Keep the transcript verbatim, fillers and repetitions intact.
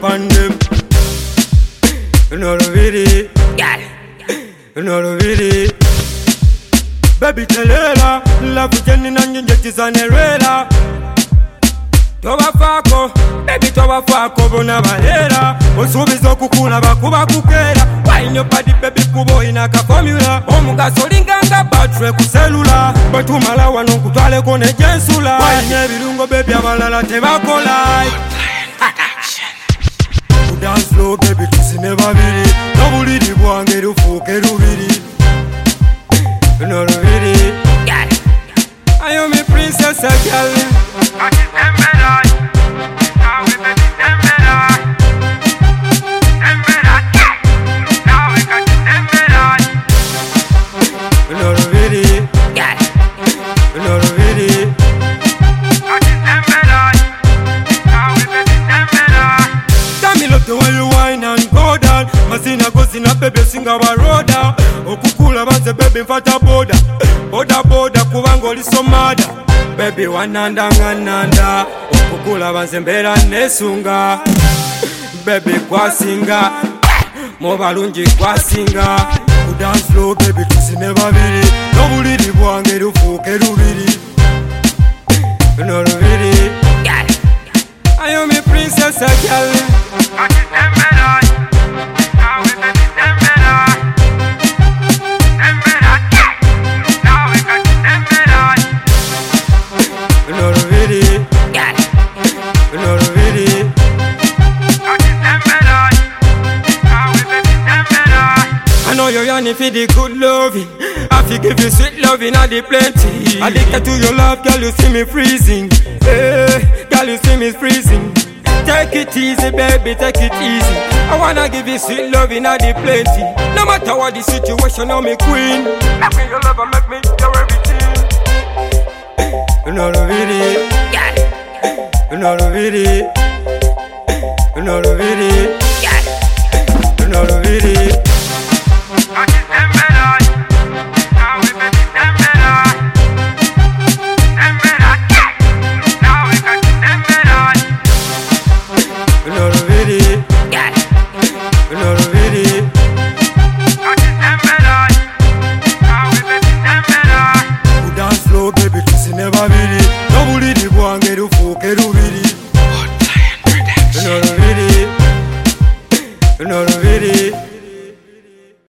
upon them. You know the video, you know the video. Baby telela, love jeni na njinjeti zanerela. Toba fako, baby toba fako bona balera. Osubizo kukula bakuba kukera. Wine your body baby kubo inaka formula. Omuga solinganga battery ku cellular. Batumala wano kutwale kone jensula. Wine birungo baby abalala tebakola. Dance slow baby tusine babiri. Nobuliri bwange lufuke lubiri. You know the video. I am a princess a girl. You know the video. You know the video. Tell me love the way you wine and go down. Masina go sina baby singa waroda. Okukula banze baby mfata boda. Boda boda kubanga oli somada. Baby wananda ngananda. Okukula banze mbera nesunga. Baby kwasinga. Mobalungi kwasinga. Ku dance floor baby tusine babiri. Nobuliri bwange lufuke lubiri. You know the video. I am a princess a girl. You know the video. You know the video. I know you're yearning for the good loving. I feel give you sweet loving and the plenty. Addicted to your love, girl, you see me freezing. Hey, girl, you see me freezing. Take it easy, baby, take it easy. I wanna give you sweet loving and the plenty. No matter what the situation, I'm a queen. Make me your love and make me your everything. You know the video. You know the video. You know the video. You know the video.